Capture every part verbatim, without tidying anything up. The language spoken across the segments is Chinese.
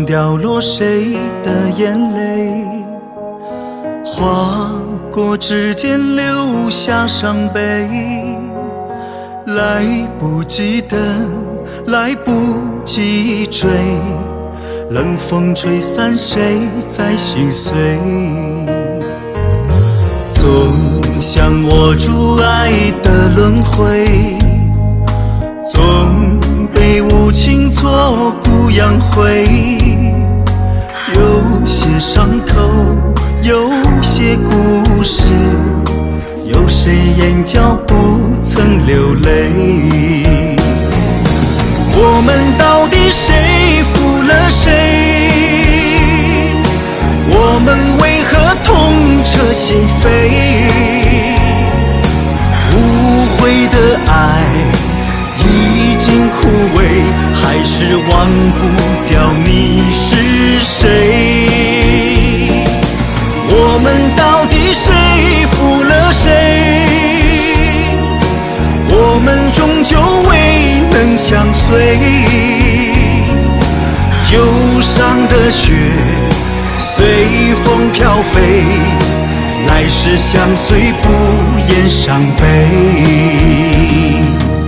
掉落谁的眼泪，划过指尖留下伤悲。来不及等，来不及追，冷风吹散谁在心碎。总想握住爱的轮回，总被无情错骨扬灰。有些伤口，有些故事，有谁眼角不曾流泪？我们到底谁负了谁？我们为何痛彻心扉？无悔的爱已经枯萎，还是忘不掉你是谁？我们到底谁负了谁？我们终究未能相随。忧伤的雪随风飘飞，来世相随不言伤悲。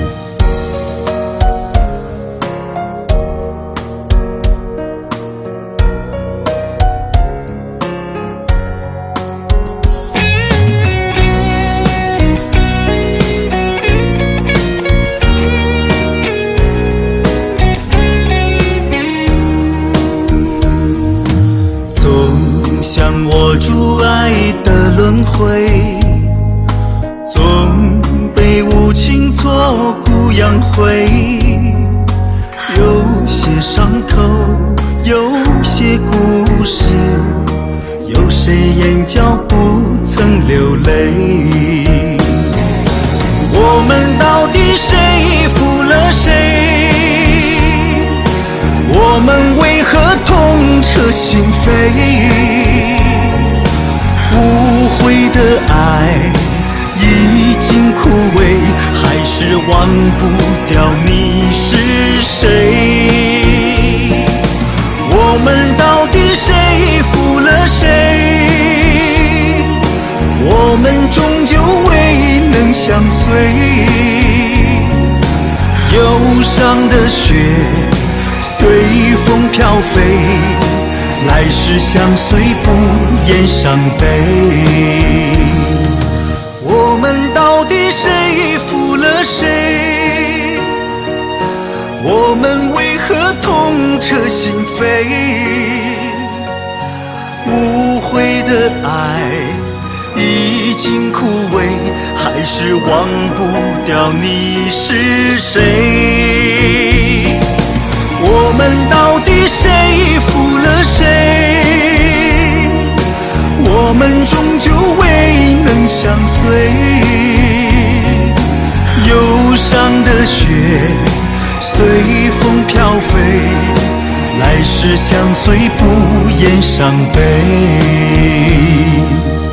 想握住爱的轮回，总被无情错骨扬灰。有些伤口，有些故事，有谁眼角不曾流泪？我们到底谁负了谁？我们为何痛彻心扉？无悔的爱已经枯萎，还是忘不掉你是谁？我们到底谁负了谁？我们终究未能相随。忧伤的雪随风飘飞，来世相随不言伤悲。我们到底谁负了谁？我们为何痛彻心扉？无悔的爱已经枯萎，还是忘不掉你是谁？我们到底谁负了谁？我们终究未能相随。忧伤的雪随风飘飞，来世相随不言伤悲。